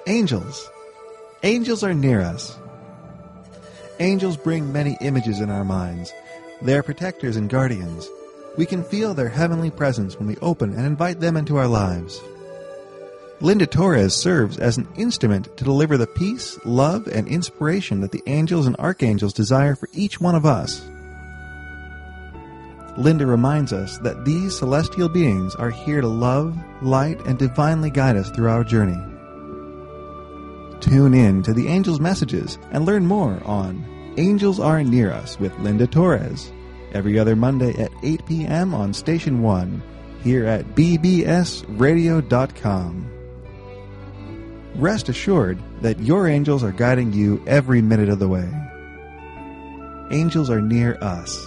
Angels. Angels are near us. Angels bring many images in our minds. They are protectors and guardians. We can feel their heavenly presence when we open and invite them into our lives. Linda Torres serves as an instrument to deliver the peace, love, and inspiration that the angels and archangels desire for each one of us. Linda reminds us that these celestial beings are here to love, light, and divinely guide us through our journey. Tune in to the Angels' Messages and learn more on Angels Are Near Us with Linda Torres, every other Monday at 8 p.m. on Station 1, here at bbsradio.com. Rest assured that your angels are guiding you every minute of the way. Angels are near us.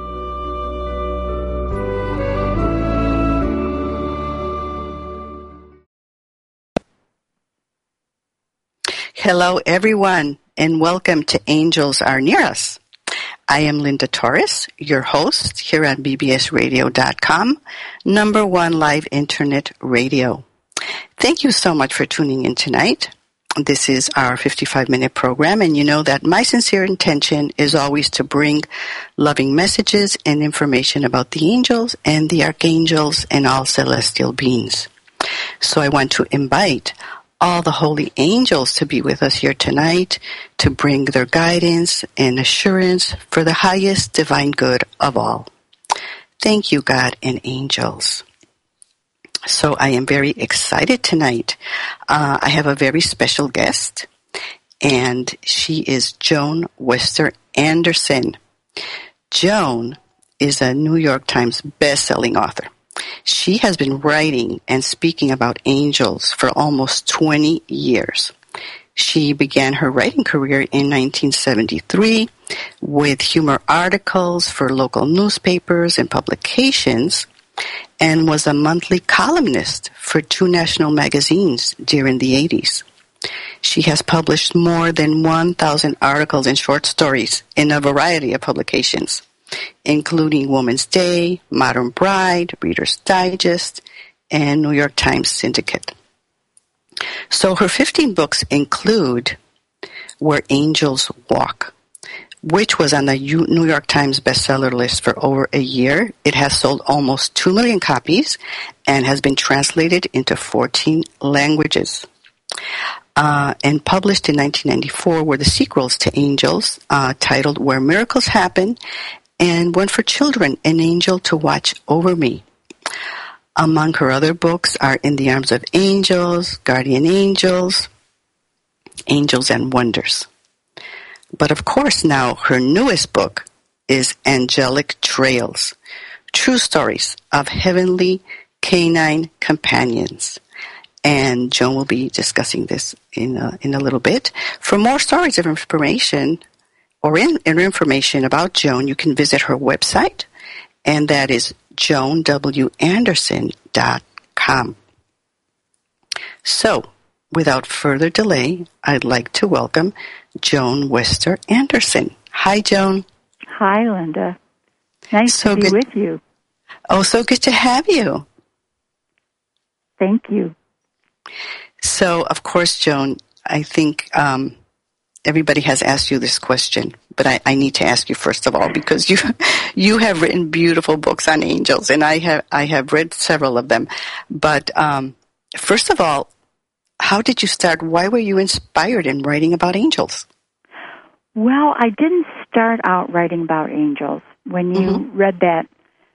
Hello, everyone, and welcome to Angels Are Near Us. I am Linda Torres, your host here on bbsradio.com, number one live internet radio. Thank you so much for tuning in tonight. This is our 55-minute program, and you know that my sincere intention is always to bring loving messages and information about the angels and the archangels and all celestial beings. So I want to invite all the holy angels to be with us here tonight to bring their guidance and assurance for the highest divine good of all. Thank you, God and angels. So I am very excited tonight. I have a very special guest, and she is Joan Wester Anderson. Joan is a New York Times best-selling author. She has been writing and speaking about angels for almost 20 years. She began her writing career in 1973 with humor articles for local newspapers and publications, and was a monthly columnist for 2 national magazines during the 80s. She has published more than 1,000 articles and short stories in a variety of publications, including Woman's Day, Modern Bride, Reader's Digest, and New York Times Syndicate. So her 15 books include Where Angels Walk, which was on the New York Times bestseller list for over a year. It has sold almost 2 million copies and has been translated into 14 languages. And published in 1994 were the sequels to Angels, titled Where Miracles Happen, and One for Children, An Angel to Watch Over Me. Among her other books are In the Arms of Angels, Guardian Angels, Angels and Wonders. But of course now her newest book is Angelic Trails, True Stories of Heavenly Canine Companions. And Joan will be discussing this in a little bit. For more stories of information or information about Joan, you can visit her website, and that is joanwanderson.com. So, without further delay, I'd like to welcome Joan Wester Anderson. Hi, Joan. Hi, Linda. Nice to be with you. Oh, so good to have you. Thank you. So, of course, Joan, I think everybody has asked you this question, but I need to ask you first of all, because you have written beautiful books on angels, and I have read several of them. But first of all, how did you start? Why were you inspired in writing about angels? Well, I didn't start out writing about angels. When you read that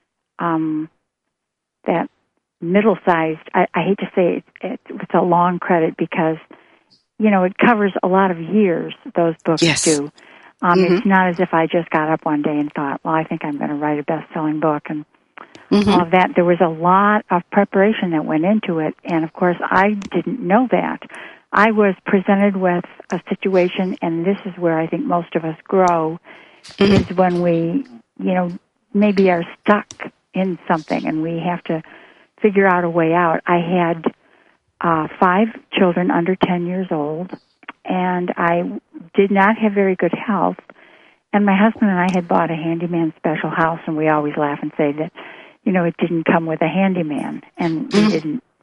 that middle-sized, I hate to say it's a long credit because, you know, it covers a lot of years, those books do. It's not as if I just got up one day and thought, well, I think I'm going to write a best-selling book and all of that. There was a lot of preparation that went into it, and of course I didn't know that. I was presented with a situation, and this is where I think most of us grow, is when we, you know, maybe are stuck in something and we have to figure out a way out. I had 5 children under 10 years old, and I did not have very good health, and my husband and I had bought a handyman special house, and we always laugh and say that, you know, it didn't come with a handyman, and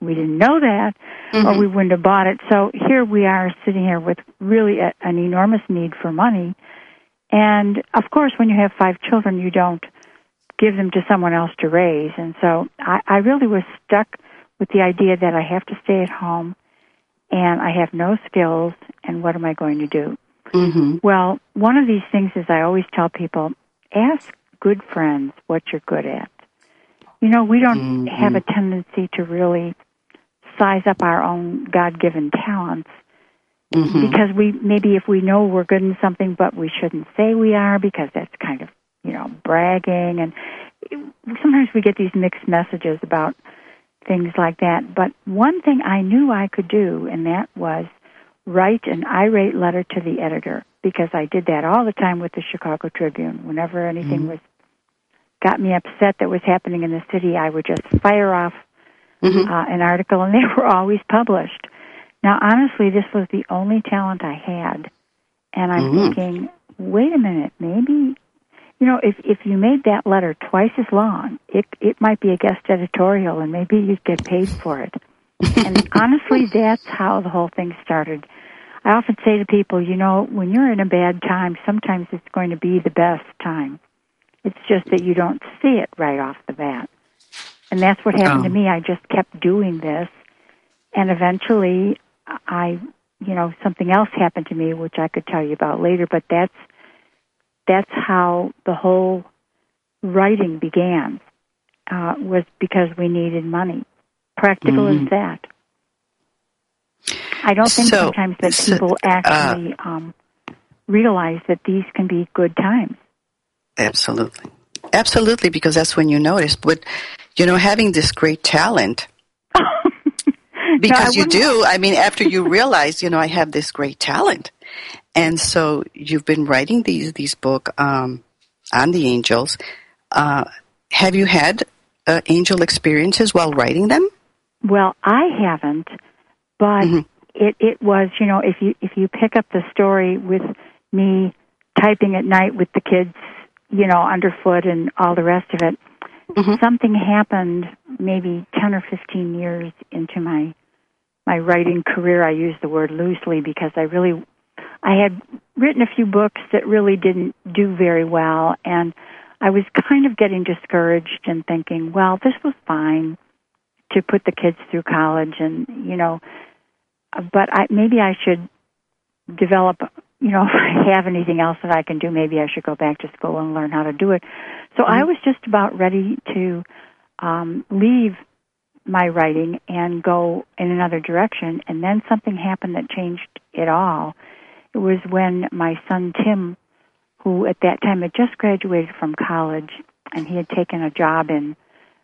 we didn't know that, or we wouldn't have bought it. So here we are sitting here with really an enormous need for money. And, of course, when you have 5 children, you don't give them to someone else to raise. And so I really was stuck with the idea that I have to stay at home and I have no skills, and what am I going to do? Well, one of these things is I always tell people, ask good friends what you're good at. You know, we don't have a tendency to really size up our own God-given talents because maybe if we know we're good in something, but we shouldn't say we are because that's kind of, you know, bragging. And sometimes we get these mixed messages about things like that. But one thing I knew I could do, and that was write an irate letter to the editor, because I did that all the time with the Chicago Tribune. Whenever anything got me upset that was happening in the city, I would just fire off an article, and they were always published. Now, honestly, this was the only talent I had, and I'm thinking, wait a minute, maybe, you know, if you made that letter twice as long, it might be a guest editorial, and maybe you'd get paid for it. And honestly, that's how the whole thing started. I often say to people, you know, when you're in a bad time, sometimes it's going to be the best time. It's just that you don't see it right off the bat. And that's what happened to me. I just kept doing this. And eventually, something else happened to me, which I could tell you about later, but that's how the whole writing began, was because we needed money. Practical as that. I don't think sometimes that people actually realize that these can be good times. Absolutely. Absolutely, because that's when you notice. But, you know, having this great talent, because you do, I mean, after you realize, you know, I have this great talent. And so you've been writing these books on the angels. Have you had angel experiences while writing them? Well, I haven't, but it was, you know, if you pick up the story with me typing at night with the kids, you know, underfoot and all the rest of it, something happened maybe 10 or 15 years into my writing career. I use the word loosely because I had written a few books that really didn't do very well, and I was kind of getting discouraged and thinking, well, this was fine to put the kids through college, and, you know, but maybe I should develop, you know, if I have anything else that I can do, maybe I should go back to school and learn how to do it. So I was just about ready to leave my writing and go in another direction, and then something happened that changed it all. It was when my son Tim, who at that time had just graduated from college, and he had taken a job in,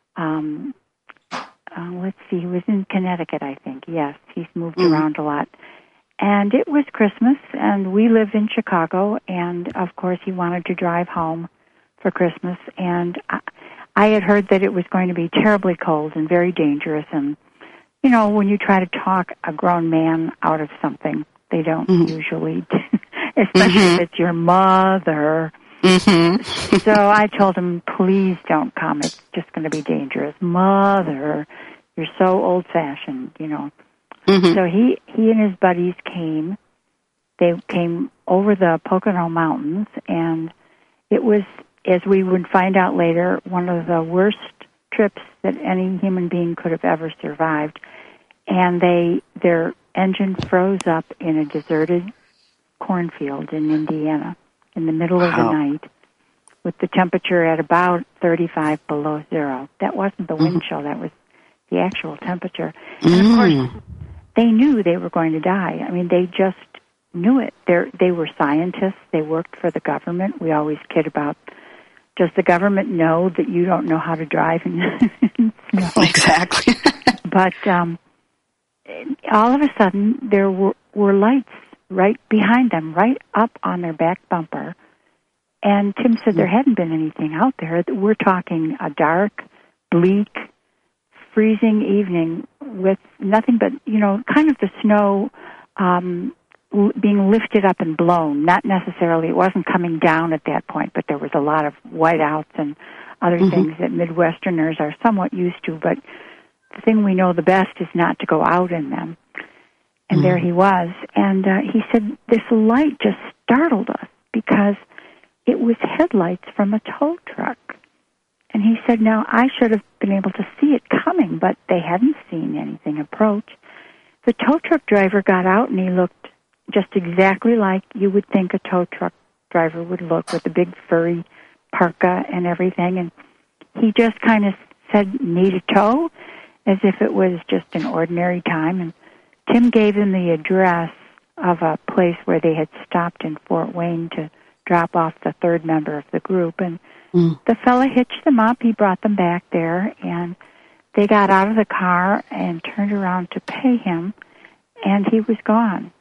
he was in Connecticut, I think. Yes, he's moved around a lot. And it was Christmas, and we lived in Chicago, and of course he wanted to drive home for Christmas, and I had heard that it was going to be terribly cold and very dangerous, and, you know, when you try to talk a grown man out of something, they don't usually, especially if it's your mother. So I told him, please don't come. It's just going to be dangerous. Mother, you're so old-fashioned, you know. So he and his buddies came. They came over the Pocono Mountains, and it was, as we would find out later, one of the worst trips that any human being could have ever survived. And their engine froze up in a deserted cornfield in Indiana in the middle of the night, with the temperature at about 35 below zero. That wasn't the wind chill, that was the actual temperature. And of course, they knew they were going to die. I mean, they just knew it. They were scientists. They worked for the government. We always kid about, does the government know that you don't know how to drive in snow? Exactly. But all of a sudden, there were lights right behind them, right up on their back bumper. And Tim said there hadn't been anything out there. We're talking a dark, bleak, freezing evening with nothing but, you know, kind of the snow being lifted up and blown. Not necessarily, it wasn't coming down at that point, but there was a lot of whiteouts and other things that Midwesterners are somewhat used to. But the thing we know the best is not to go out in them. And there he was. And he said, this light just startled us because it was headlights from a tow truck. And he said, now, I should have been able to see it coming, but they hadn't seen anything approach. The tow truck driver got out, and he looked just exactly like you would think a tow truck driver would look, with a big furry parka and everything. And he just kind of said, need a tow, as if it was just an ordinary time. And Tim gave him the address of a place where they had stopped in Fort Wayne to drop off the third member of the group. And the fella hitched them up. He brought them back there, and they got out of the car and turned around to pay him, and he was gone.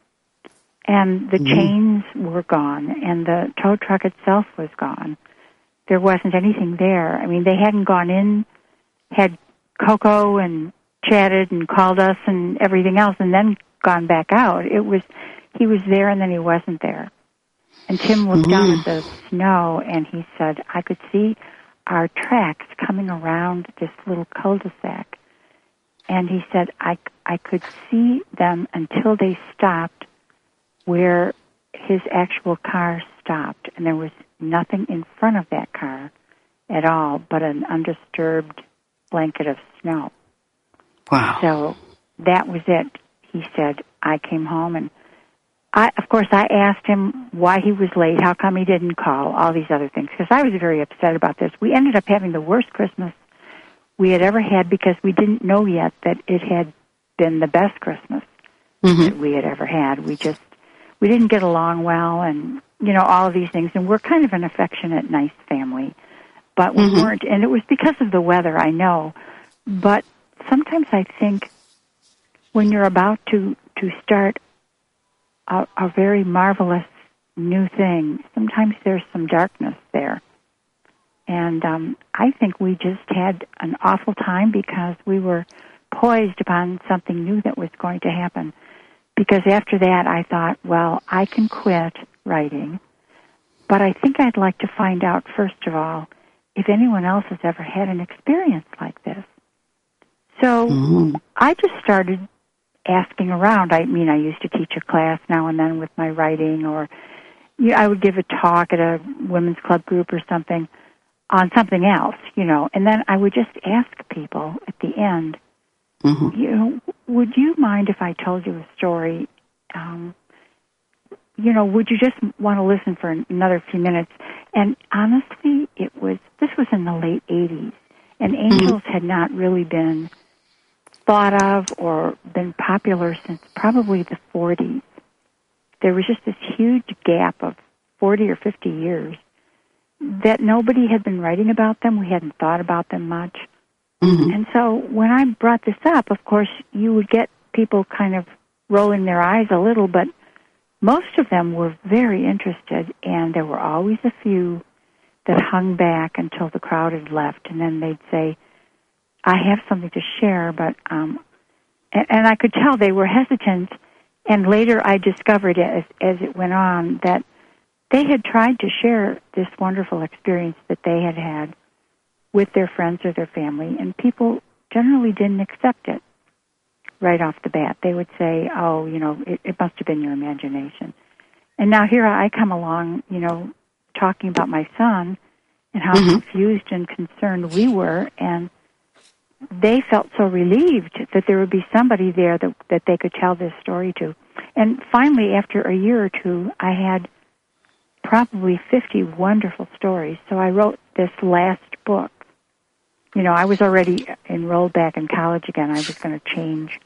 And the chains were gone, and the tow truck itself was gone. There wasn't anything there. I mean, they hadn't gone in, had cocoa and chatted and called us and everything else, and then gone back out. He was there, and then he wasn't there. And Tim looked down at the snow, and he said, I could see our tracks coming around this little cul-de-sac. And he said, I could see them until they stopped where his actual car stopped. And there was nothing in front of that car at all but an undisturbed blanket of snow. Wow. So that was it. He said, I came home, and I asked him why he was late, how come he didn't call, all these other things, because I was very upset about this. We ended up having the worst Christmas we had ever had because we didn't know yet that it had been the best Christmas that we had ever had. We didn't get along well, and, all of these things. And we're kind of an affectionate, nice family, but we weren't. And it was because of the weather, I know. But sometimes I think when you're about to start a very marvelous new thing, sometimes there's some darkness there. And I think we just had an awful time because we were poised upon something new that was going to happen. Because after that, I thought, well, I can quit writing, but I think I'd like to find out, first of all, if anyone else has ever had an experience like this. So I just started asking around. I mean, I used to teach a class now and then with my writing, or I would give a talk at a women's club group or something on something else, and then I would just ask people at the end, would you mind if I told you a story? Would you just want to listen for another few minutes? And honestly, this was in the late 80s, and angels had not really been thought of or been popular since probably the 40s. There was just this huge gap of 40 or 50 years that nobody had been writing about them. We hadn't thought about them much. And so when I brought this up, of course, you would get people kind of rolling their eyes a little, but most of them were very interested, and there were always a few that hung back until the crowd had left, and then they'd say, I have something to share, but, and I could tell they were hesitant, and later I discovered as it went on that they had tried to share this wonderful experience that they had had with their friends or their family, and people generally didn't accept it right off the bat. They would say, oh, it must have been your imagination. And now here I come along, talking about my son and how confused and concerned we were, and they felt so relieved that there would be somebody there that they could tell this story to. And finally, after a year or two, I had probably 50 wonderful stories. So I wrote this last book. I was already enrolled back in college again. I was going to change,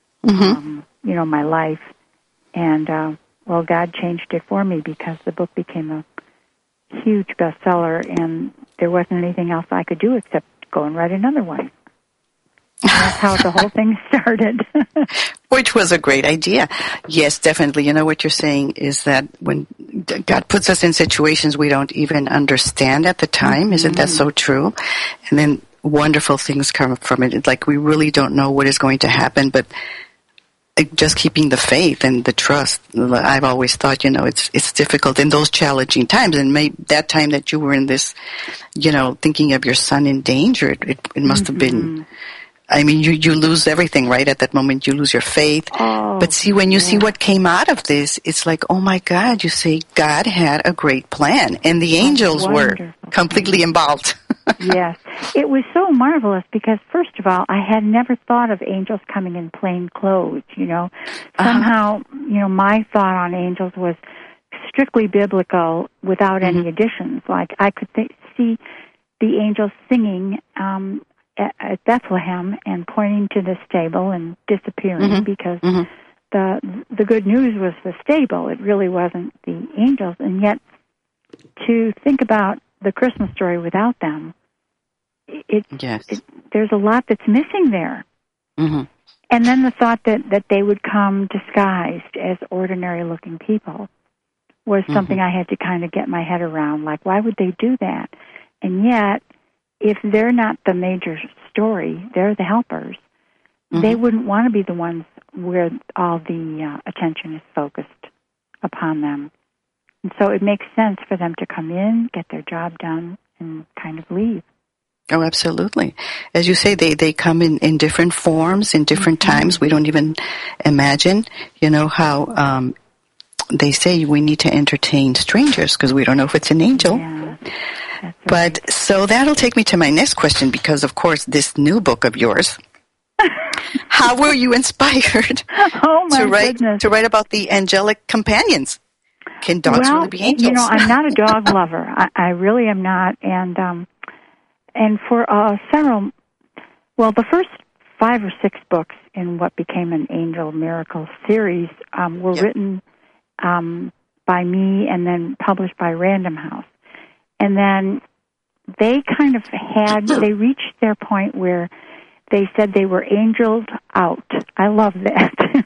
my life. And, God changed it for me because the book became a huge bestseller, and there wasn't anything else I could do except go and write another one. And that's how the whole thing started. Which was a great idea. Yes, definitely. What you're saying is that when God puts us in situations we don't even understand at the time, isn't that so true? And then wonderful things come from it. It's like we really don't know what is going to happen, but just keeping the faith and the trust. I've always thought, it's difficult in those challenging times. And maybe that time that you were in this, thinking of your son in danger, it must have been I mean, you lose everything, right? At that moment, you lose your faith. Oh, but see, when you see what came out of this, it's like, oh my God, you say God had a great plan, and the angels were completely involved. Yes. It was so marvelous because, first of all, I had never thought of angels coming in plain clothes, you know. Somehow, you know, my thought on angels was strictly biblical without any additions. Like, I could see the angels singing at Bethlehem and pointing to the stable and disappearing because the good news was the stable. It really wasn't the angels. And yet, to think about the Christmas story without them, there's a lot that's missing there. And then the thought that they would come disguised as ordinary-looking people was something I had to kind of get my head around. Like, why would they do that? And yet, if they're not the major story, they're the helpers, they wouldn't want to be the ones where all the attention is focused upon them. And so it makes sense for them to come in, get their job done, and kind of leave. Oh, absolutely. As you say, they come in different forms, in different times. We don't even imagine, you know, how they say we need to entertain strangers because we don't know if it's an angel. Yeah, that's right. But so that'll take me to my next question because, of course, this new book of yours, how were you inspired to write about the angelic companions? Can dogs really be angels? You know, I'm not a dog lover. I really am not. And for the first 5 or 6 books in what became an Angel Miracle series were written by me and then published by Random House. And then they kind of they reached their point where they said they were angeled out. I love that.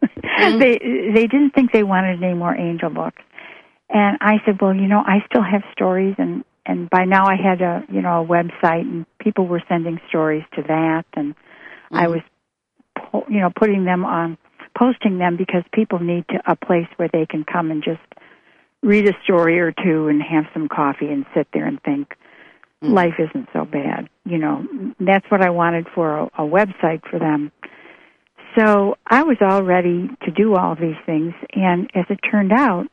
They didn't think they wanted any more angel books. And I said, well, you know, I still have stories, and by now I had a website, and people were sending stories to that, and I was, putting them on, posting them because people need a place where they can come and just read a story or two and have some coffee and sit there and think life isn't so bad. You know, that's what I wanted for a website for them. So I was all ready to do all these things, and as it turned out,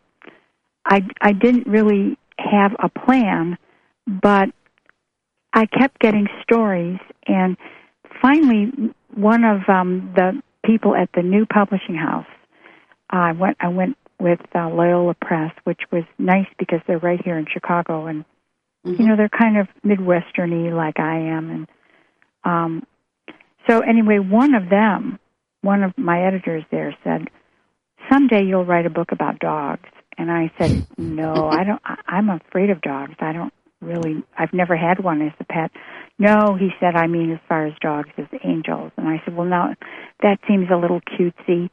I didn't really have a plan, but I kept getting stories, and finally, one of the people at the new publishing house, I went with Loyola Press, which was nice because they're right here in Chicago, and you know, they're kind of Midwestern-y like I am, and so anyway, one of my editors there said, someday you'll write a book about dogs. And I said, no, I don't. I'm afraid of dogs. I've never had one as a pet. No, he said, I mean as far as dogs as angels. And I said, well, now that seems a little cutesy,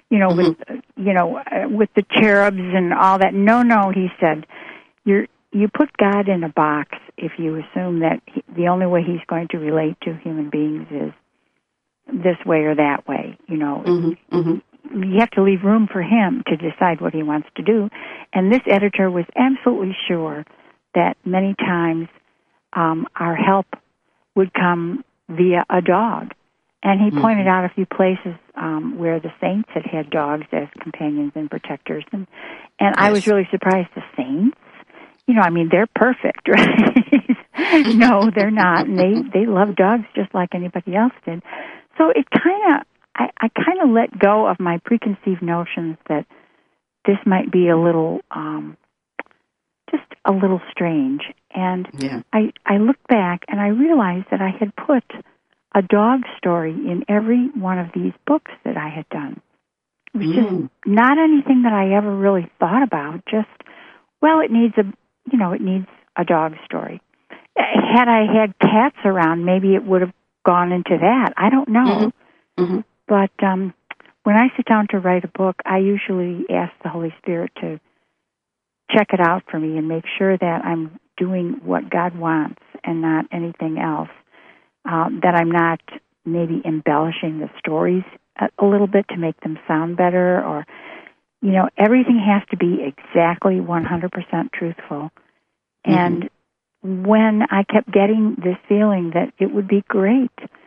with the cherubs and all that. No, he said, you put God in a box if you assume that the only way he's going to relate to human beings is this way or that way, you know. You have to leave room for him to decide what he wants to do. And this editor was absolutely sure that many times our help would come via a dog. And he pointed out a few places where the saints had dogs as companions and protectors. And I was really surprised. The saints? You know, I mean, they're perfect, right? No, they're not. And they love dogs just like anybody else did. So it I kind of let go of my preconceived notions that this might be a little, just a little strange. And I looked back and I realized that I had put a dog story in every one of these books that I had done. It was just not anything that I ever really thought about. Just, well, it needs a dog story. Had I had cats around, maybe it would have gone into that. I don't know. But when I sit down to write a book, I usually ask the Holy Spirit to check it out for me and make sure that I'm doing what God wants and not anything else, that I'm not maybe embellishing the stories a little bit to make them sound better, or, you know, everything has to be exactly 100% truthful. And when I kept getting this feeling that it would be great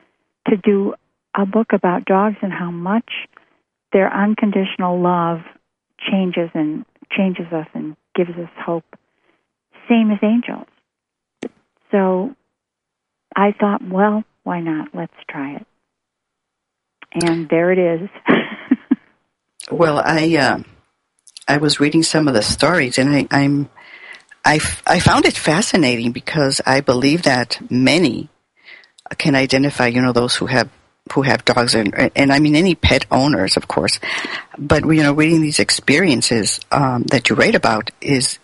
to do a book about dogs and how much their unconditional love changes us and gives us hope, same as angels. So I thought, well, why not? Let's try it. And there it is. Well, I was reading some of the stories, and I found it fascinating because I believe that many can identify, those who have dogs, and I mean any pet owners, of course. But reading these experiences that you write about is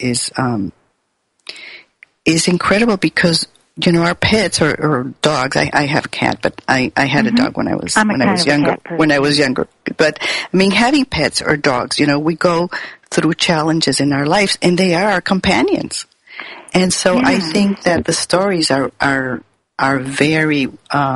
incredible because our pets or dogs. I have a cat, but I had a dog when I was younger. But I mean, having pets or dogs, we go through challenges in our lives, and they are our companions. And so I think that the stories are very.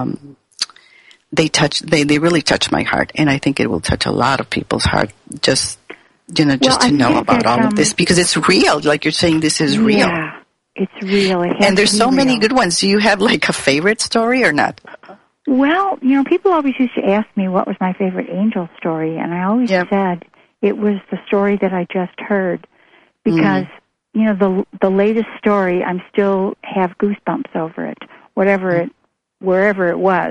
They really touch my heart, and I think it will touch a lot of people's heart. Just to know about all of this because it's real. Like you're saying, this is real. Yeah. It's real. And there's so many good ones. Do you have like a favorite story or not? Well, people always used to ask me what was my favorite angel story, and I always said it was the story that I just heard because, the latest story, I'm still have goosebumps over it, wherever it was,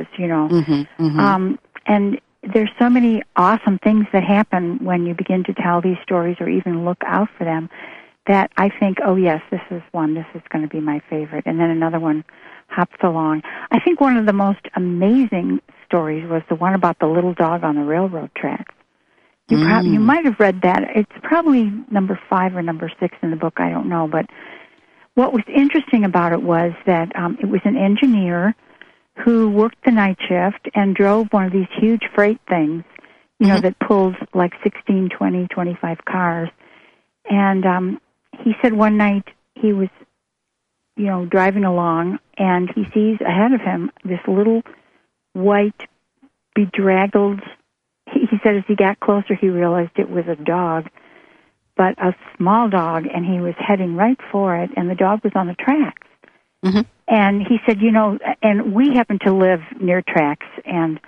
and there's so many awesome things that happen when you begin to tell these stories or even look out for them that I think, oh, yes, this is going to be my favorite. And then another one hops along. I think one of the most amazing stories was the one about the little dog on the railroad tracks. You might have read that. It's probably number 5 or number 6 in the book. I don't know. But what was interesting about it was that it was an engineer who worked the night shift and drove one of these huge freight things, that pulls like 16, 20, 25 cars. And he said one night he was, driving along, and he sees ahead of him this little white, bedraggled. He said as he got closer, he realized it was a dog, but a small dog, and he was heading right for it, and the dog was on the tracks. Mm-hmm. And he said, and we happen to live near tracks, and,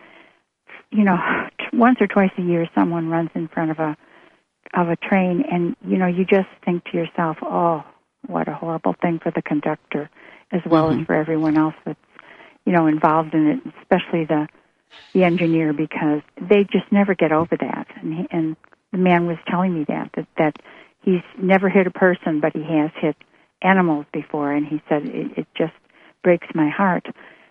once or twice a year someone runs in front of a train, and, you just think to yourself, oh, what a horrible thing for the conductor, as well as for everyone else that's, involved in it, especially the engineer, because they just never get over that. And the man was telling me that he's never hit a person, but he has hit animals before, and he said it just breaks my heart.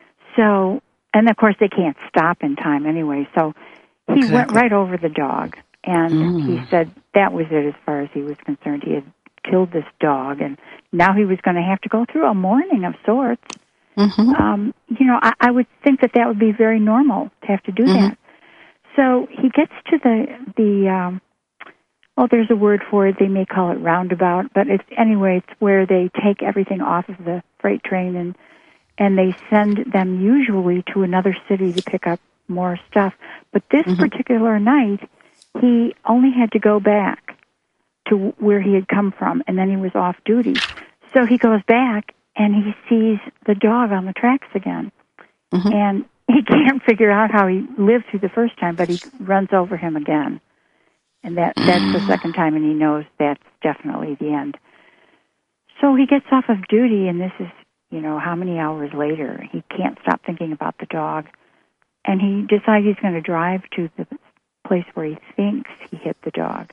So, and of course they can't stop in time anyway, so he went right over the dog. And he said that was it as far as he was concerned. He had killed this dog, and now he was going to have to go through a mourning of sorts. Mm-hmm. I would think that would be very normal to have to do that. So he gets to the there's a word for it. They may call it roundabout, but it's where they take everything off of the freight train and they send them usually to another city to pick up more stuff. But this particular night, he only had to go back to where he had come from, and then he was off duty. So he goes back, and he sees the dog on the tracks again. And he can't figure out how he lived through the first time, but he runs over him again. And that's the second time, and he knows that's definitely the end. So he gets off of duty, and this is, how many hours later. He can't stop thinking about the dog. And he decides he's going to drive to the place where he thinks he hit the dog.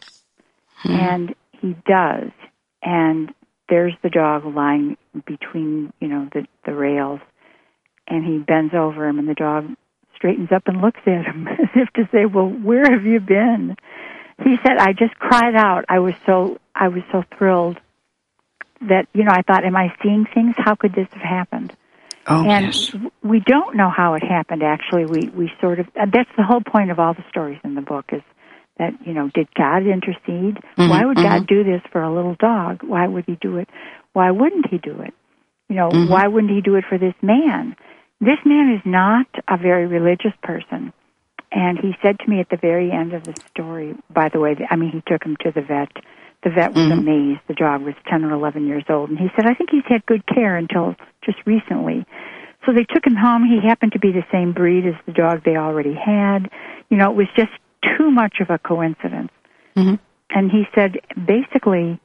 And he does. And there's the dog lying between, the rails. And he bends over him, and the dog straightens up and looks at him as if to say, well, where have you been? He said, I just cried out. I was so thrilled that, I thought, am I seeing things? How could this have happened? Oh, and yes. We don't know how it happened, actually. We sort of, that's the whole point of all the stories in the book is that, did God intercede? Why would God do this for a little dog? Why would he do it? Why wouldn't he do it? Why wouldn't he do it for this man? This man is not a very religious person. And he said to me at the very end of the story, by the way, he took him to the vet. The vet was amazed. The dog was 10 or 11 years old. And he said, I think he's had good care until just recently. So they took him home. He happened to be the same breed as the dog they already had. You know, it was just too much of a coincidence. Mm-hmm. And he said, basically,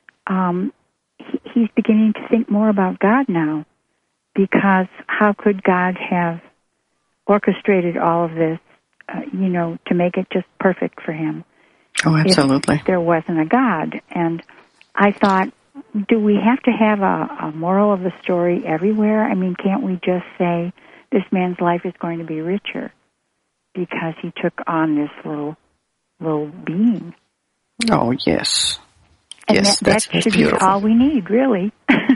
he's beginning to think more about God now, because how could God have orchestrated all of this, to make it just perfect for him? Oh, absolutely. If there wasn't a God. And I thought, do we have to have a moral of the story everywhere? I mean, can't we just say this man's life is going to be richer because he took on this little being? Oh, yes. And yes, that should beautiful. be all we need, really.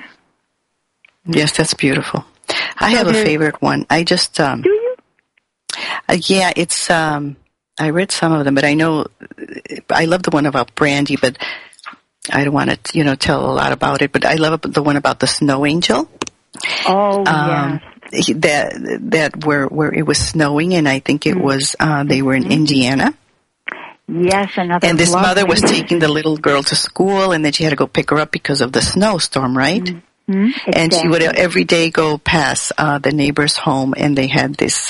Yes, that's beautiful. I have a favorite one. I just... Do you? Yeah, it's... I read some of them, but I know... I love the one about Brandy, but I don't want to, tell a lot about it, but I love the one about the snow angel. Oh, yes. That where it was snowing, and I think it was, they were in Indiana. Yes, another. And this mother was taking the little girl to school, and then she had to go pick her up because of the snowstorm, right? Mm-hmm. Exactly. And she would every day go past the neighbor's home, and they had this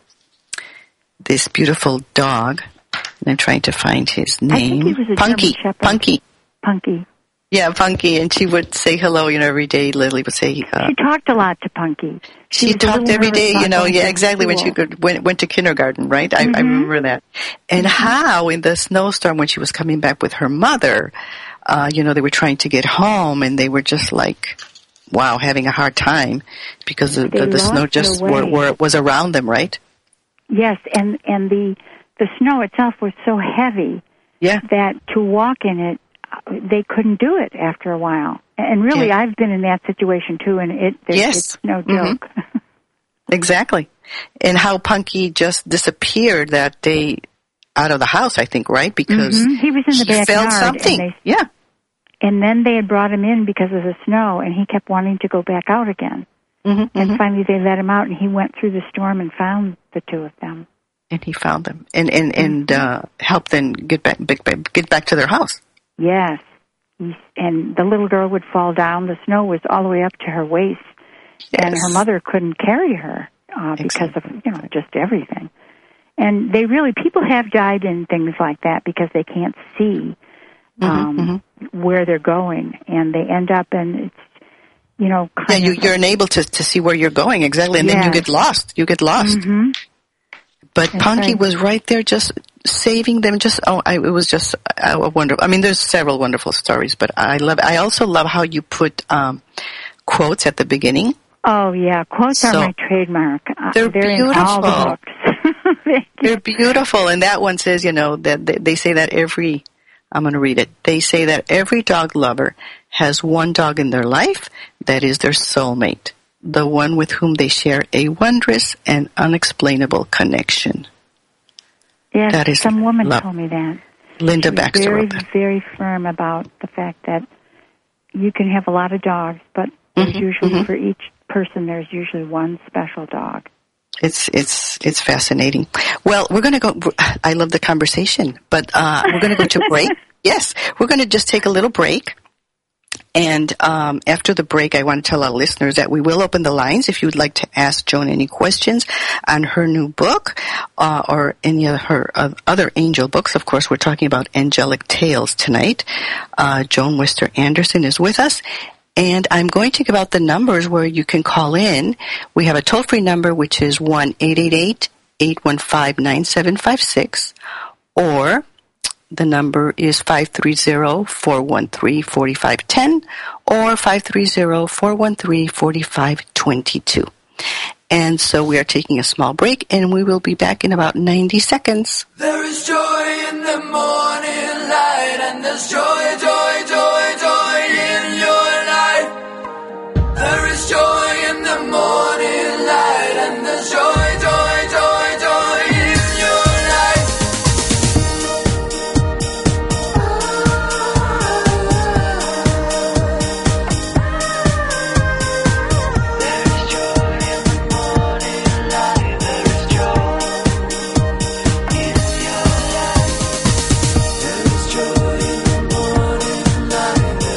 this beautiful dog. And I'm trying to find his name. I think he was a Punky. German Shepherd. Punky. Yeah, Punky, and she would say hello, every day. Lily would say... she talked a lot to Punky. She talked every day, yeah, exactly, when she went to kindergarten, right? Mm-hmm. I remember that. And how, in the snowstorm, when she was coming back with her mother, they were trying to get home, and they were just like, wow, having a hard time, because the snow just was around them, right? Yes, and the snow itself was so heavy that to walk in it, they couldn't do it after a while. And really, I've been in that situation too, and it's no joke. Mm-hmm. Exactly. And how Punky just disappeared that day out of the house, I think, right? Because he was in the backyard. Felt something. And then they had brought him in because of the snow, and he kept wanting to go back out again. Mm-hmm, and finally they let him out, and he went through the storm and found the two of them. And he found them and helped them get back to their house. Yes. And the little girl would fall down. The snow was all the way up to her waist, and her mother couldn't carry her because of just everything. And people have died in things like that because they can't see where they're going, and they end up in you're unable to see where you're going exactly, and then you get lost. Mm-hmm. But Punky was right there, just saving them. It was just a wonderful. I mean, there's several wonderful stories, but I also love how you put quotes at the beginning. Oh yeah, quotes are my trademark. They're beautiful. In all the books. They're beautiful, and that one says, that they say that every. I'm going to read it. They say that every dog lover has one dog in their life that is their soulmate, the one with whom they share a wondrous and unexplainable connection. Yes, some woman told me that. Linda Baxter very, wrote that. Very firm about the fact that you can have a lot of dogs, but there's usually for each person there's usually one special dog. It's fascinating. Well, we're going to go. I love the conversation, but we're going to go to break. Yes, we're going to just take a little break. And after the break, I want to tell our listeners that we will open the lines if you would like to ask Joan any questions on her new book or any of her other angel books. Of course, we're talking about Angelic Tales tonight. Joan Wister Anderson is with us. And I'm going to give out the numbers where you can call in. We have a toll-free number, which is 1-888-815-9756, or the number is 530-413-4510 or 530-413-4522. And so we are taking a small break, and we will be back in about 90 seconds. There is joy in the morning light, and there's joy, joy, joy, joy in your life. There is joy in the morning light, and there's joy, joy, joy, joy in your life. There is joy in the morning light, there is joy in your life. There is joy in the morning light.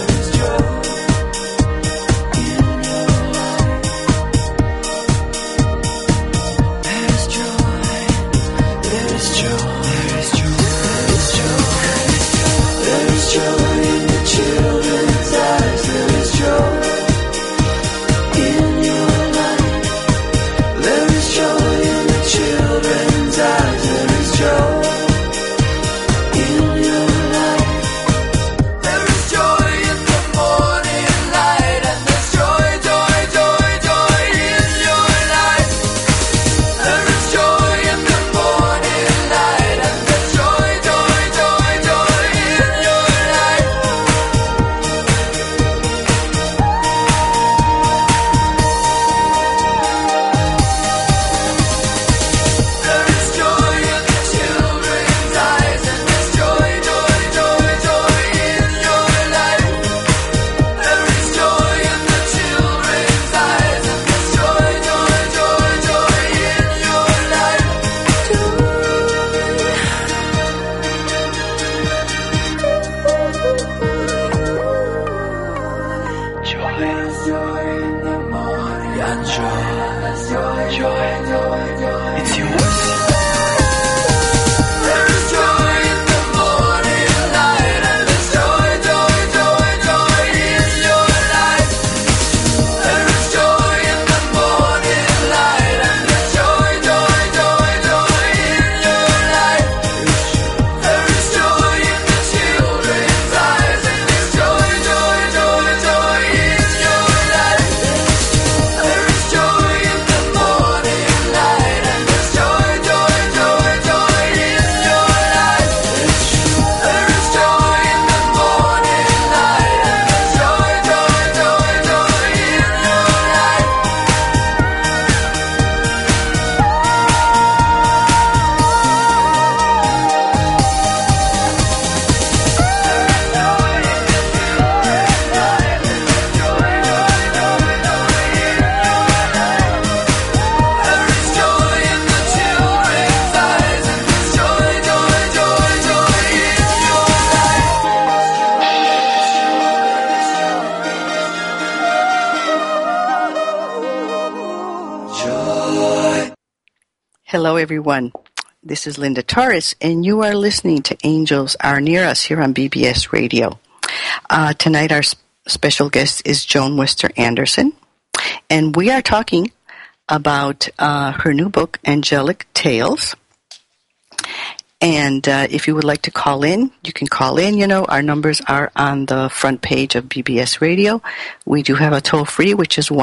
Hello, everyone. This is Linda Torres, and you are listening to Angels Are Near Us here on BBS Radio. Tonight, our special guest is Joan Wester Anderson, and we are talking about her new book, Angelic Tales. And if you would like to call in, you can call in. You know, our numbers are on the front page of BBS Radio. We do have a toll-free, which is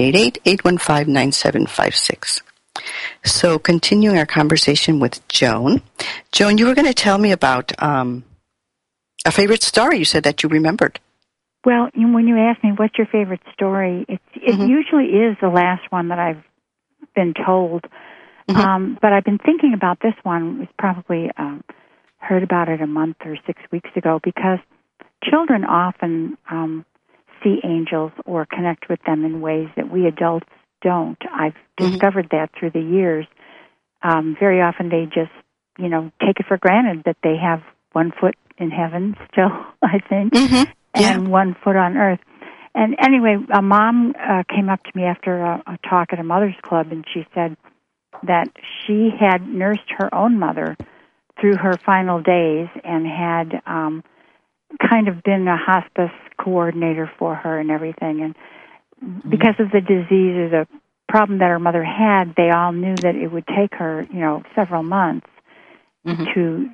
1-888-815-9756. So continuing our conversation with Joan. Joan, you were going to tell me about a favorite story you said that you remembered. Well, when you ask me what's your favorite story, it usually is the last one that I've been told. But I've been thinking about this one. Was probably heard about it a month or 6 weeks ago, because children often see angels or connect with them in ways that we adults don't. I've discovered that through the years. Very often they just, take it for granted that they have one foot in heaven still, I think, and one foot on earth. And anyway, a mom came up to me after a talk at a mother's club, and she said that she had nursed her own mother through her final days and had kind of been a hospice coordinator for her and everything. And because of the disease or the problem that her mother had, they all knew that it would take her, several months to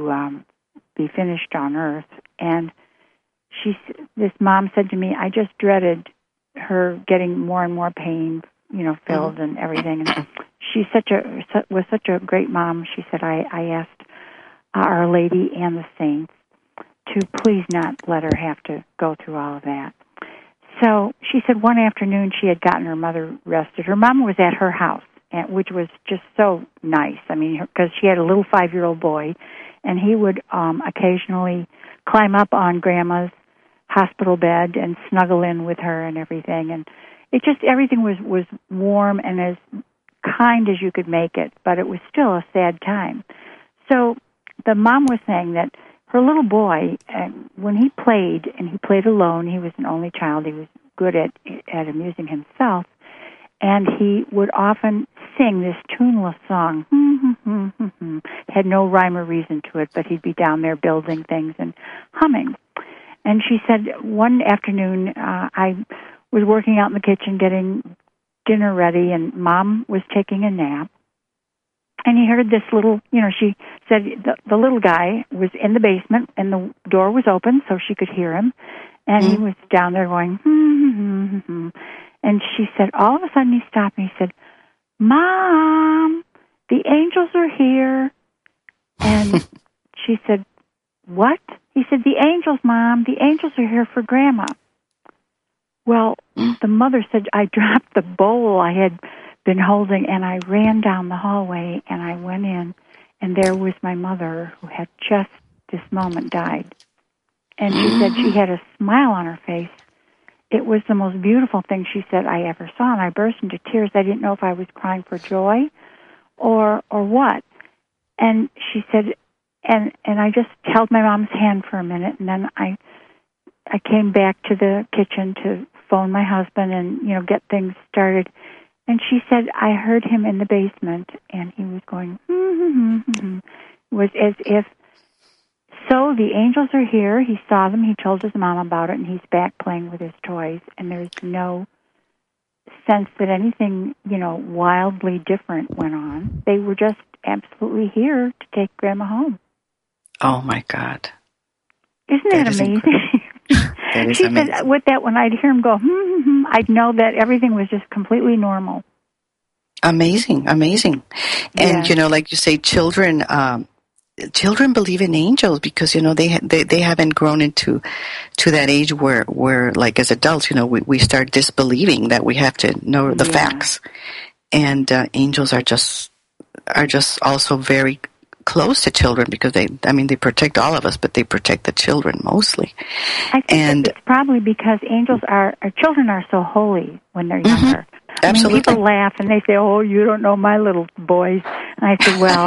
be finished on Earth. And this mom said to me, I just dreaded her getting more and more pain, filled and everything. And she was such a great mom. She said, I asked Our Lady and the saints to please not let her have to go through all of that. So she said one afternoon she had gotten her mother rested. Her mom was at her house, which was just so nice. I mean, because she had a little 5-year-old boy, and he would occasionally climb up on Grandma's hospital bed and snuggle in with her and everything. And everything was warm and as kind as you could make it, but it was still a sad time. So the mom was saying that her little boy, when he played, and he played alone, he was an only child, he was good at amusing himself, and he would often sing this tuneless song. Had no rhyme or reason to it, but he'd be down there building things and humming. And she said one afternoon I was working out in the kitchen getting dinner ready, and Mom was taking a nap. And he heard this little, she said the little guy was in the basement, and the door was open so she could hear him. And he was down there going, And she said, all of a sudden he stopped and he said, Mom, the angels are here. And she said, what? He said, the angels, Mom, the angels are here for Grandma. Well, the mother said, I dropped the bowl I had been holding, and I ran down the hallway, and I went in, and there was my mother, who had just this moment died. And she said she had a smile on her face. It was the most beautiful thing, she said, I ever saw, and I burst into tears. I didn't know if I was crying for joy or what. And she said, and I just held my mom's hand for a minute, and then I came back to the kitchen to phone my husband and, get things started. And she said, I heard him in the basement, and he was going, It was as if, so the angels are here. He saw them. He told his mom about it, and he's back playing with his toys. And there's no sense that anything, wildly different went on. They were just absolutely here to take Grandma home. Oh, my God. Isn't that amazing? That is she amazing. said with that, when I'd hear him go, I'd know that everything was just completely normal. Amazing. And, like you say, children believe in angels because, they haven't grown into that age where like as adults, we start disbelieving that we have to know the facts. And angels are just also very close to children because they protect all of us, but they protect the children mostly. I think it's probably because our children are so holy when they're younger. Absolutely. People laugh and they say, "Oh, you don't know my little boys." And I say, "Well,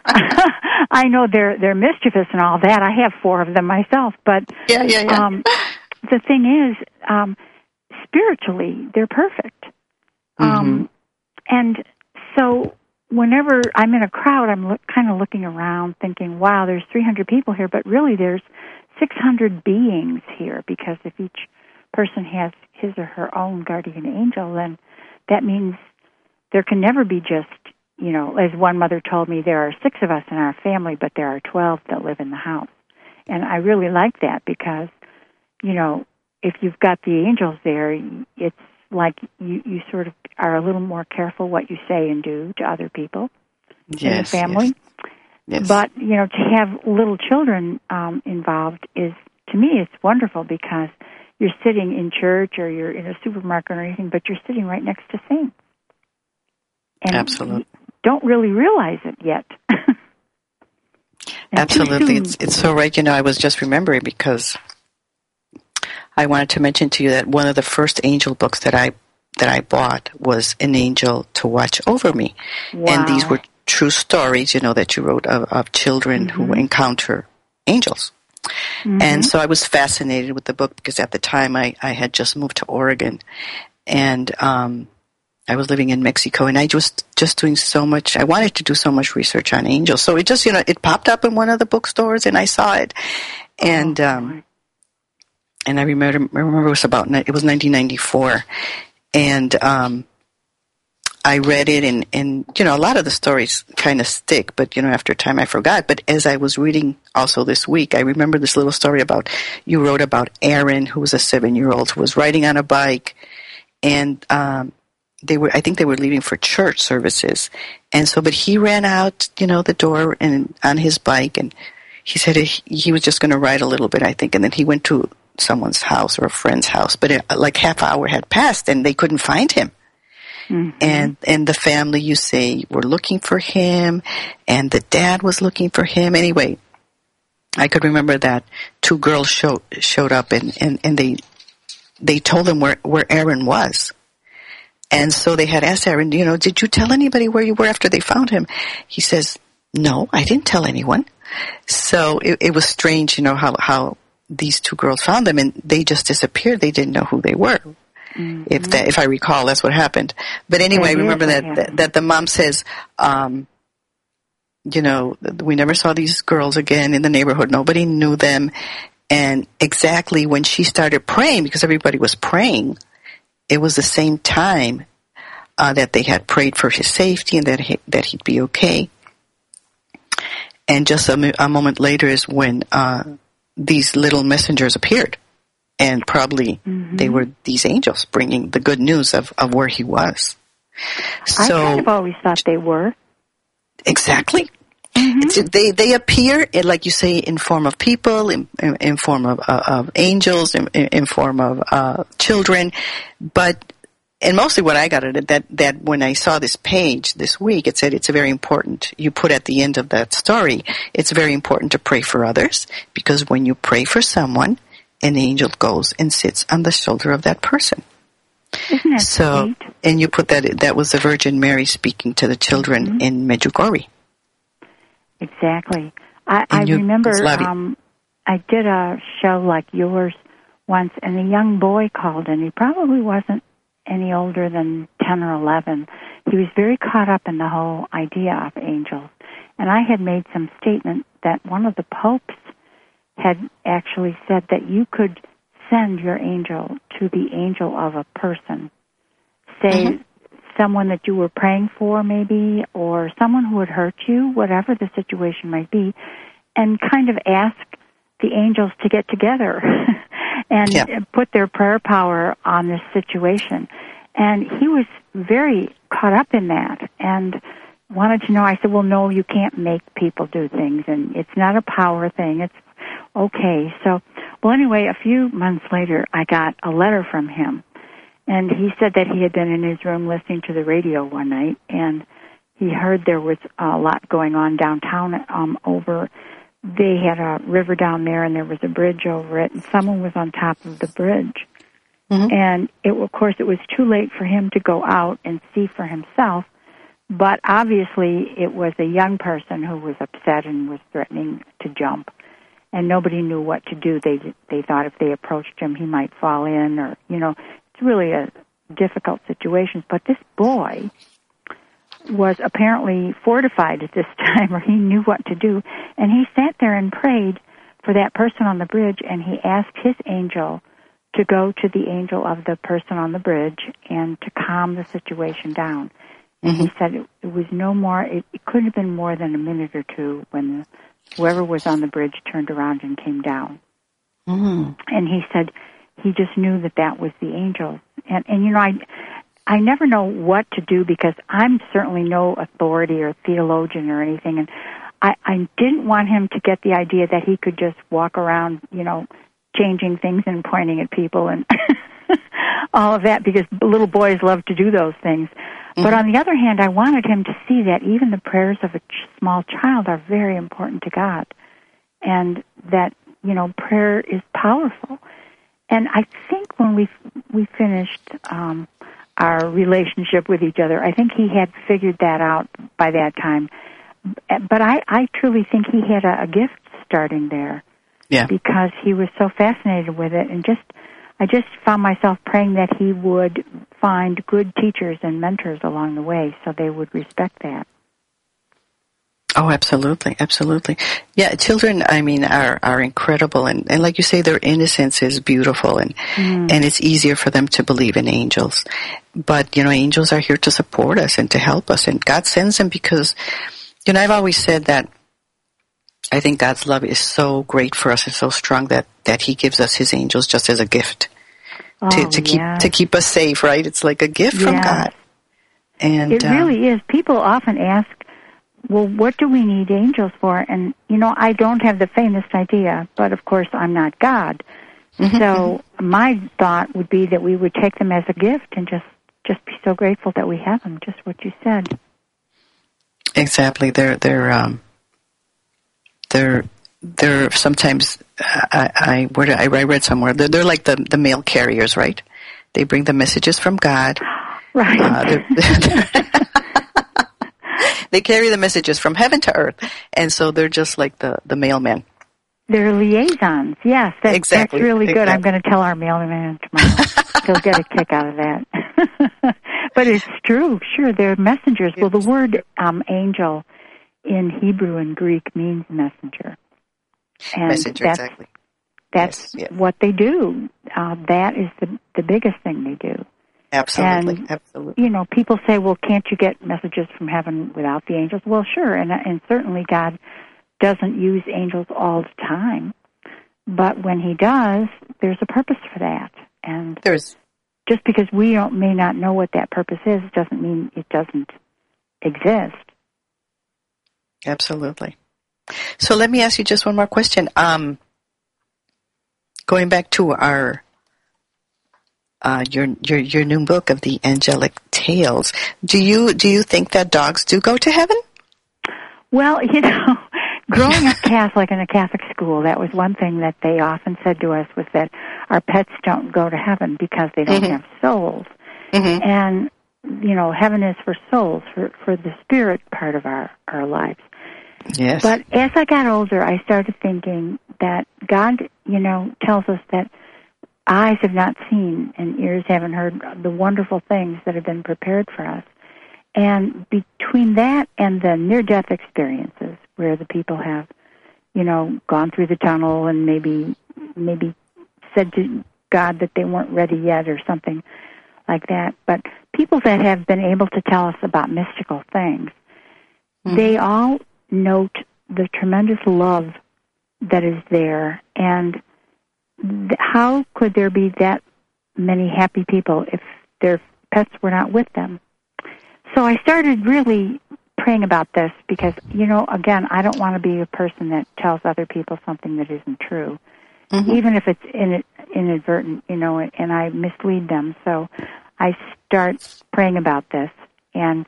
I know they're mischievous and all that. I have 4 of them myself, but the thing is, spiritually, they're perfect. And so whenever I'm in a crowd, I'm kind of looking around thinking, wow, there's 300 people here, but really there's 600 beings here, because if each person has his or her own guardian angel, then that means there can never be just, as one mother told me, there are 6 of us in our family, but there are 12 that live in the house. And I really like that because, if you've got the angels there, it's like you sort of are a little more careful what you say and do to other people in the family. Yes. But, to have little children involved is, to me, it's wonderful because you're sitting in church or you're in a supermarket or anything, but you're sitting right next to saints. And absolutely. You don't really realize it yet. Absolutely. It's so right. I was just remembering because I wanted to mention to you that one of the first angel books that I bought was An Angel to Watch Over Me. Wow. And these were true stories, that you wrote of children who encounter angels. And so I was fascinated with the book because at the time I had just moved to Oregon and I was living in Mexico, and I was just doing so much. I wanted to do so much research on angels. So it just, it popped up in one of the bookstores and I saw it. And and I remember it was 1994, and I read it, and a lot of the stories kind of stick, but after a time I forgot. But as I was reading also this week, I remember this little story you wrote about Aaron, who was a 7-year-old who was riding on a bike, and I think they were leaving for church services, and so but he ran out the door and on his bike, and he said he was just going to ride a little bit, I think, and then he went to someone's house or a friend's house, but like half hour had passed and they couldn't find him. And the family, you say, were looking for him, and the dad was looking for him. Anyway, I could remember that 2 girls showed up and they told them where Aaron was. And so they had asked Aaron, did you tell anybody where you were after they found him? He says, no, I didn't tell anyone. So it was strange, how these 2 girls found them, and they just disappeared. They didn't know who they were. If I recall, that's what happened. But anyway, I remember that the mom says, we never saw these girls again in the neighborhood. Nobody knew them. And exactly when she started praying, because everybody was praying, it was the same time that they had prayed for his safety and that he'd be okay. And just a moment later is when these little messengers appeared. And probably they were these angels bringing the good news of where he was. So, I kind of always thought they were. Exactly. They appear, like you say, in form of people, in form of angels, in form of children. And mostly what I got at it, that when I saw this page this week, it said it's very important. You put at the end of that story, it's very important to pray for others, because when you pray for someone, an angel goes and sits on the shoulder of that person. Isn't that sweet? And you put that was the Virgin Mary speaking to the children in Medjugorje. Exactly. I remember I did a show like yours once, and a young boy called, and he probably wasn't any older than 10 or 11. He was very caught up in the whole idea of angels. And I had made some statement that one of the popes had actually said that you could send your angel to the angel of a person. Say someone that you were praying for maybe, or someone who had hurt you, whatever the situation might be, and kind of ask the angels to get together and put their prayer power on this situation. And he was very caught up in that and wanted to know. I said, well, no, you can't make people do things, and it's not a power thing. It's okay. So, well, anyway, a few months later, I got a letter from him. And he said that he had been in his room listening to the radio one night, and he heard there was a lot going on downtown they had a river down there, and there was a bridge over it, and someone was on top of the bridge. And, of course, it was too late for him to go out and see for himself, but obviously it was a young person who was upset and was threatening to jump, and nobody knew what to do. They thought if they approached him, he might fall in, or, it's really a difficult situation. But this boy was apparently fortified at this time, or he knew what to do. And he sat there and prayed for that person on the bridge, and he asked his angel to go to the angel of the person on the bridge and to calm the situation down. And he said it was no more, it couldn't have been more than a minute or two when whoever was on the bridge turned around and came down. And he said he just knew that was the angel. And I never know what to do, because I'm certainly no authority or theologian or anything, and I didn't want him to get the idea that he could just walk around, changing things and pointing at people and all of that, because little boys love to do those things. But on the other hand, I wanted him to see that even the prayers of a small child are very important to God, and that, prayer is powerful. And I think when we finished our relationship with each other, I think he had figured that out by that time. But I truly think he had a gift starting there. Yeah. Because he was so fascinated with it, and I just found myself praying that he would find good teachers and mentors along the way, so they would respect that. Oh, absolutely, absolutely. Yeah, children, are incredible, and like you say, their innocence is beautiful, and it's easier for them to believe in angels. But, angels are here to support us and to help us, and God sends them because, I've always said that I think God's love is so great for us and so strong that He gives us His angels just as a gift to keep us safe, right? It's like a gift from God. And it really is. People often ask, well, what do we need angels for? And, I don't have the faintest idea, but of course I'm not God. So my thought would be that we would take them as a gift and just be so grateful that we have them, just what you said. Exactly. They're sometimes, I read somewhere, they're like the mail carriers, right? They bring the messages from God. Right. They carry the messages from heaven to earth, and so they're just like the mailman. They're liaisons, yes. Exactly. That's really good. Exactly. I'm going to tell our mailman tomorrow. They'll get a kick out of that. But it's true. Sure, they're messengers. Well, the word angel in Hebrew and Greek means messenger. And messenger, exactly. That's what they do. That is the biggest thing they do. Absolutely, and, absolutely. You know, people say, well, can't you get messages from heaven without the angels? Well, sure, and certainly God doesn't use angels all the time. But when he does, there's a purpose for that. And there's just because we may not know what that purpose is, doesn't mean it doesn't exist. Absolutely. So let me ask you just one more question. Going back to our your new book of the Angelic Tales, do you think that dogs do go to heaven? Well, you know, growing up Catholic in a Catholic school, that was one thing that they often said to us, was that our pets don't go to heaven because they don't have souls. Mm-hmm. And, you know, heaven is for souls, for the spirit part of our lives. Yes. But as I got older, I started thinking that God, you know, tells us that eyes have not seen and ears haven't heard the wonderful things that have been prepared for us. And between that and the near-death experiences, where the people have, you know, gone through the tunnel and maybe said to God that they weren't ready yet or something like that, but people that have been able to tell us about mystical things, they all note the tremendous love that is there, and how could there be that many happy people if their pets were not with them? So I started really praying about this because, you know, again, I don't want to be a person that tells other people something that isn't true, even if it's inadvertent, you know, and I mislead them. So I start praying about this, and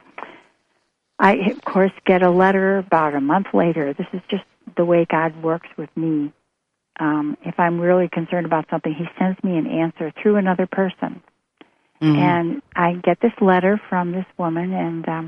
I, of course, get a letter about a month later. This is just the way God works with me. If I'm really concerned about something, he sends me an answer through another person. And I get this letter from this woman, and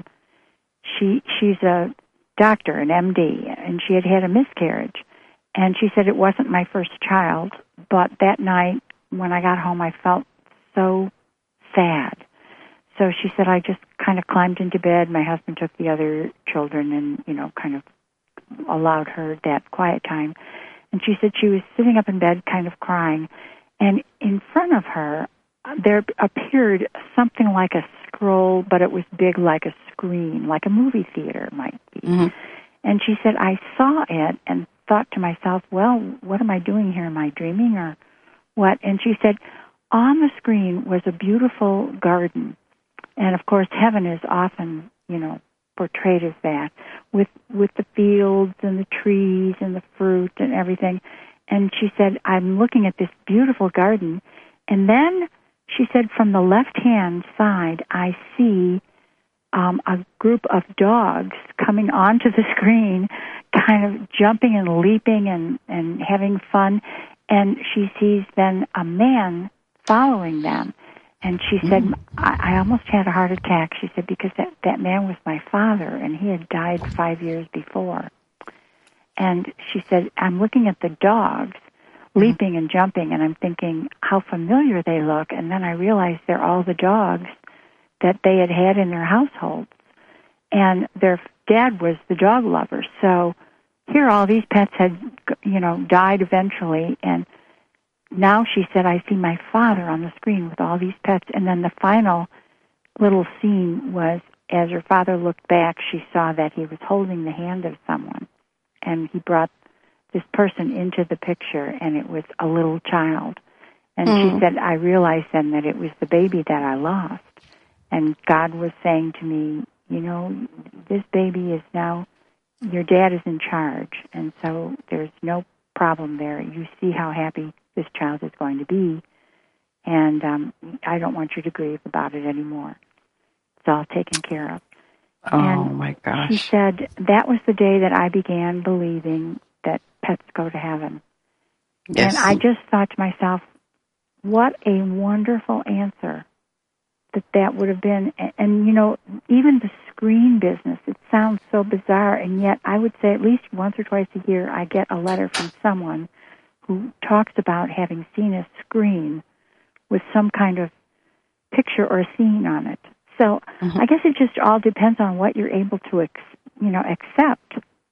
she's a doctor, an MD, and she had had a miscarriage. And she said, it wasn't my first child, but that night when I got home, I felt so sad. So she said, I just kind of climbed into bed. My husband took the other children and, you know, kind of allowed her that quiet time. And she said she was sitting up in bed kind of crying. And in front of her, there appeared something like a scroll, but it was big like a screen, like a movie theater might be. And she said, I saw it and thought to myself, well, what am I doing here? Am I dreaming or what? And she said, on the screen was a beautiful garden. And, of course, heaven is often, you know, portrayed as that, with the fields and the trees and the fruit and everything. And she said, I'm looking at this beautiful garden. And then she said, from the left-hand side, I see a group of dogs coming onto the screen, kind of jumping and leaping and having fun. And she sees then a man following them. And she said, I almost had a heart attack, she said, because that man was my father, and he had died 5 years before. And she said, I'm looking at the dogs leaping and jumping, and I'm thinking how familiar they look. And then I realized they're all the dogs that they had in their households. And their dad was the dog lover. So here all these pets had, you know, died eventually, and now she said, I see my father on the screen with all these pets. And then the final little scene was, as her father looked back, she saw that he was holding the hand of someone. And he brought this person into the picture, and it was a little child. And she said, I realized then that it was the baby that I lost. And God was saying to me, you know, this baby is now, your dad is in charge. And so there's no problem there. You see how happy this child is going to be, and I don't want you to grieve about it anymore. It's all taken care of. Oh, and my gosh. She said, that was the day that I began believing that pets go to heaven. Yes. And I just thought to myself, what a wonderful answer that would have been. And, you know, even the screen business, it sounds so bizarre, and yet I would say at least once or twice a year I get a letter from someone who talks about having seen a screen with some kind of picture or scene on it. So I guess it just all depends on what you're able to, accept.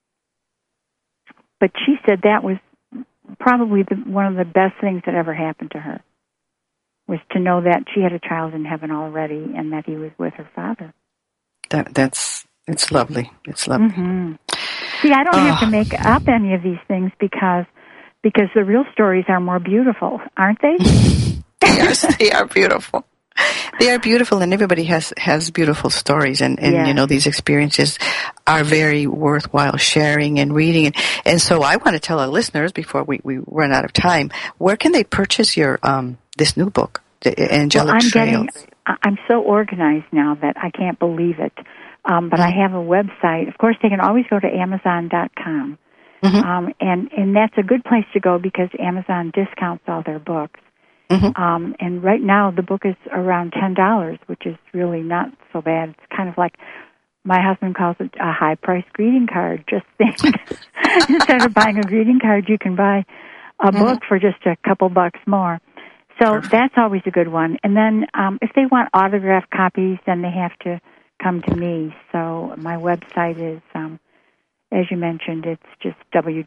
But she said that was probably one of the best things that ever happened to her, was to know that she had a child in heaven already and that he was with her Father. It's lovely. It's lovely. Mm-hmm. See, I don't have to make up any of these things because the real stories are more beautiful, aren't they? Yes, they are beautiful. They are beautiful, and everybody has beautiful stories, and these experiences are very worthwhile sharing and reading. And so I want to tell our listeners, before we run out of time, where can they purchase your this new book, The Angelic Trails? I'm so organized now that I can't believe it. But I have a website. Of course, they can always go to Amazon.com. And that's a good place to go because Amazon discounts all their books. And right now the book is around $10, which is really not so bad. It's kind of like, my husband calls it a high-priced greeting card. Just think, instead of buying a greeting card, you can buy a book for just a couple bucks more. So that's always a good one. And then if they want autographed copies, then they have to come to me. So my website is, as you mentioned, it's just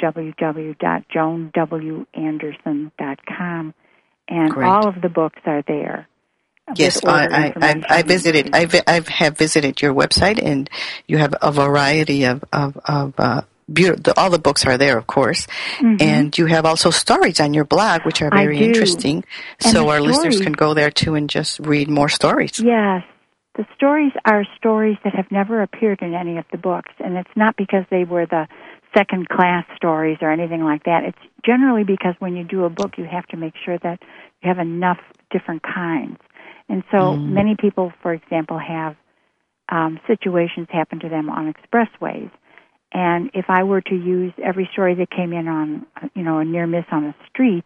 www.joanwanderson.com. And all of the books are there. Yes, I visited. I have visited your website, and you have a variety of beautiful. All the books are there, of course, and you have also stories on your blog, which are very interesting. And so our listeners can go there too and just read more stories. Yes, the stories are stories that have never appeared in any of the books, and it's not because they were the second-class stories or anything like that. It's generally because when you do a book, you have to make sure that you have enough different kinds. And so many people, for example, have situations happen to them on expressways. And if I were to use every story that came in on, a near miss on a street,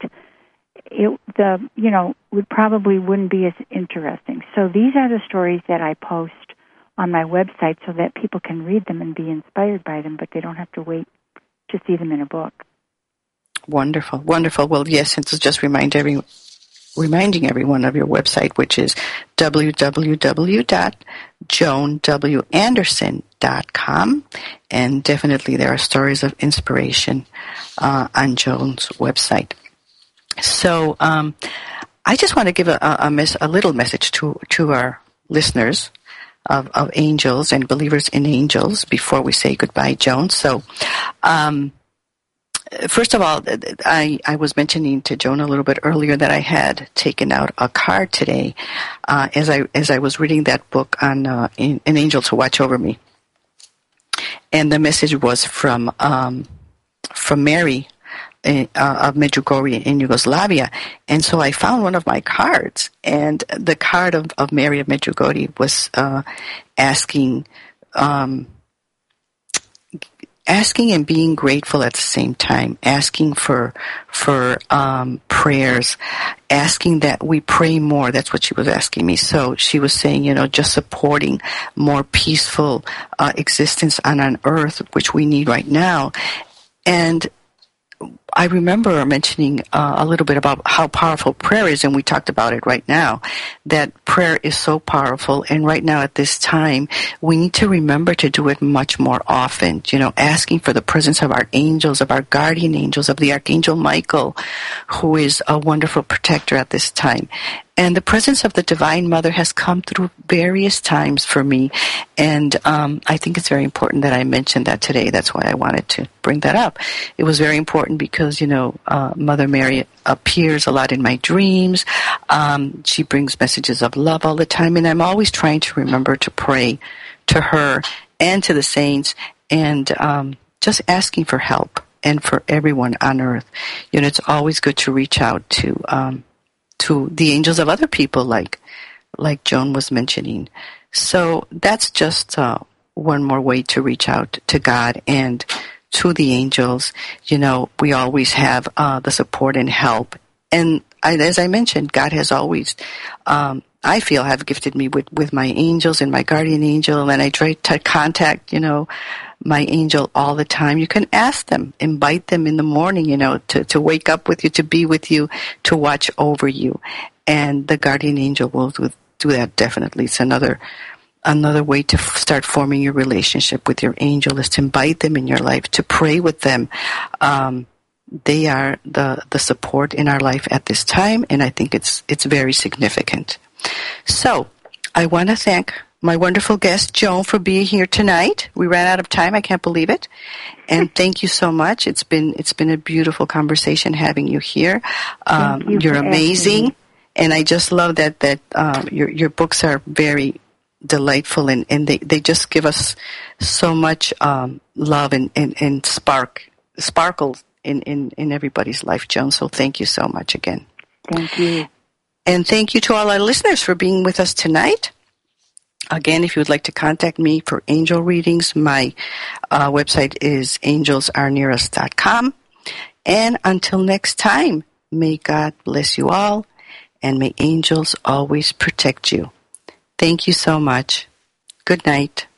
would probably wouldn't be as interesting. So these are the stories that I post on my website so that people can read them and be inspired by them, but they don't have to wait to see them in a book. Wonderful, wonderful. Well, yes, and to just reminding everyone of your website, which is www.joanwanderson.com, and definitely there are stories of inspiration on Joan's website. So I just want to give a little message to our listeners of angels and believers in angels before we say goodbye, Joan. So first of all, I was mentioning to Joan a little bit earlier that I had taken out a card today as I was reading that book on an angel to watch over me, and the message was from Mary of Medjugorje in Yugoslavia. And so I found one of my cards, and the card of Mary of Medjugorje was asking and being grateful at the same time, asking for prayers, asking that we pray more. That's what she was asking me. So she was saying, just supporting more peaceful existence on earth, which we need right now. And I remember mentioning a little bit about how powerful prayer is, and we talked about it right now, that prayer is so powerful, and right now at this time, we need to remember to do it much more often, asking for the presence of our angels, of our guardian angels, of the Archangel Michael, who is a wonderful protector at this time. And the presence of the Divine Mother has come through various times for me, and I think it's very important that I mentioned that today. That's why I wanted to bring that up. It was very important because, Mother Mary appears a lot in my dreams. She brings messages of love all the time, and I'm always trying to remember to pray to her and to the saints, and just asking for help and for everyone on earth. It's always good to reach out to the angels of other people, like Joan was mentioning. So that's just one more way to reach out to God and to the angels. We always have the support and help. And as I mentioned, God has always, I feel, have gifted me with my angels and my guardian angel, and I try to contact, my angel all the time. You can ask them, invite them in the morning, to wake up with you, to be with you, to watch over you. And the guardian angel will do that definitely. It's another way to start forming your relationship with your angel is to invite them in your life, to pray with them. They are the support in our life at this time, and I think it's very significant. So I want to thank my wonderful guest, Joan, for being here tonight. We ran out of time. I can't believe it. And thank you so much. It's been a beautiful conversation having you here. You're amazing. And I just love that your books are very delightful, and they just give us so much love and sparkles in everybody's life, Joan. So thank you so much again. Thank you. And thank you to all our listeners for being with us tonight. Again, if you would like to contact me for angel readings, my website is angelsarnearus.com. And until next time, may God bless you all, and may angels always protect you. Thank you so much. Good night.